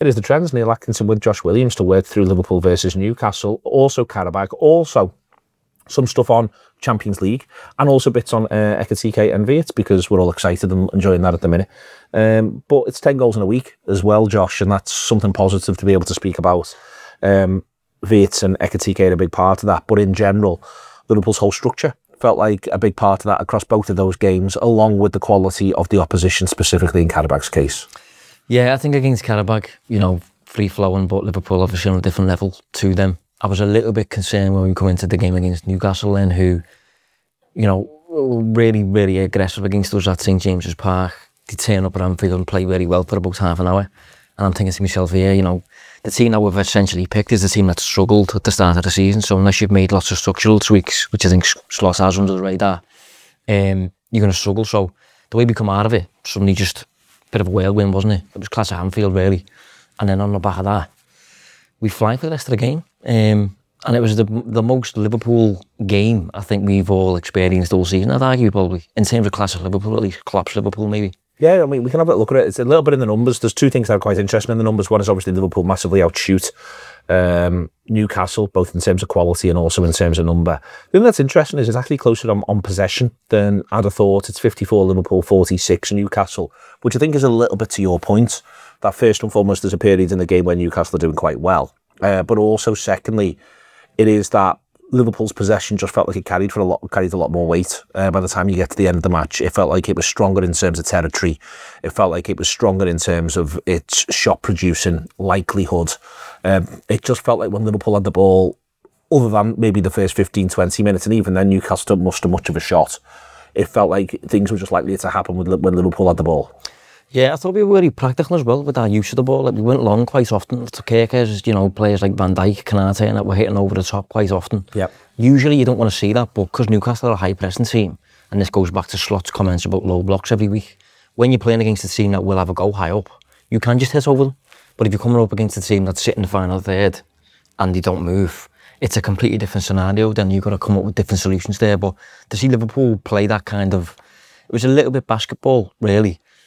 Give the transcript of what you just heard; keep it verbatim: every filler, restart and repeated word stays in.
It is the trends. Neil Atkinson with Josh Williams to work through Liverpool versus Newcastle. Also Karabakh. Also some stuff on Champions League, and also bits on uh, Ekitike and Viet, because we're all excited and enjoying that at the minute. Um, but it's ten goals in a week as well, Josh, and that's something positive to be able to speak about. Um, Viet and Ekitike are a big part of that, but in general, Liverpool's whole structure felt like a big part of that across both of those games, along with the quality of the opposition, specifically in Karabakh's case. Yeah, I think against Karabakh, you know, free-flowing, but Liverpool obviously on a different level to them. I was a little bit concerned when we come into the game against Newcastle then, who, you know, were really, really aggressive against us at St James's Park. They turn up at Anfield and play very well for about half an hour. And I'm thinking to myself here, you know, the team that we've essentially picked is the team that struggled at the start of the season. So unless you've made lots of structural tweaks, which I think Schloss has under the radar, um, you're going to struggle. So the way we come out of it, suddenly just a bit of a whirlwind, wasn't it? It was class of Anfield, really. And then on the back of that, we fly for the rest of the game. Um, and it was the the most Liverpool game I think we've all experienced all season, I'd argue, probably. In terms of class of Liverpool, at least. Collapse Liverpool, maybe. Yeah, I mean, we can have a look at it. It's a little bit in the numbers. There's two things that are quite interesting in the numbers. One is obviously Liverpool massively outshoot um, Newcastle, both in terms of quality and also in terms of number. The thing that's interesting is it's actually closer on, on possession than I'd have thought. It's fifty-four Liverpool, forty-six Newcastle, which I think is a little bit to your point. That first and foremost, there's a period in the game where Newcastle are doing quite well. Uh, but also, secondly, it is that Liverpool's possession just felt like it carried for a lot, carried a lot more weight. Uh, by the time you get to the end of the match, it felt like it was stronger in terms of territory. It felt like it was stronger in terms of its shot producing likelihood. Um, it just felt like when Liverpool had the ball, other than maybe the first fifteen, twenty minutes, and even then Newcastle didn't muster much of a shot, it felt like things were just likely to happen with, when Liverpool had the ball. Yeah, I thought we were very practical as well with our use of the ball. Like, we went long quite often. To Kirkers, you know, players like Van Dijk, Kanate, and that were hitting over the top quite often. Yep. Usually you don't want to see that, but because Newcastle are a high-pressing team, and this goes back to Slot's comments about low blocks every week, when you're playing against a team that will have a go high up, you can just hit over them. But if you're coming up against a team that's sitting in the final third and they don't move, it's a completely different scenario. Then you've got to come up with different solutions there. But to see Liverpool play that kind of... It was a little bit basketball, really.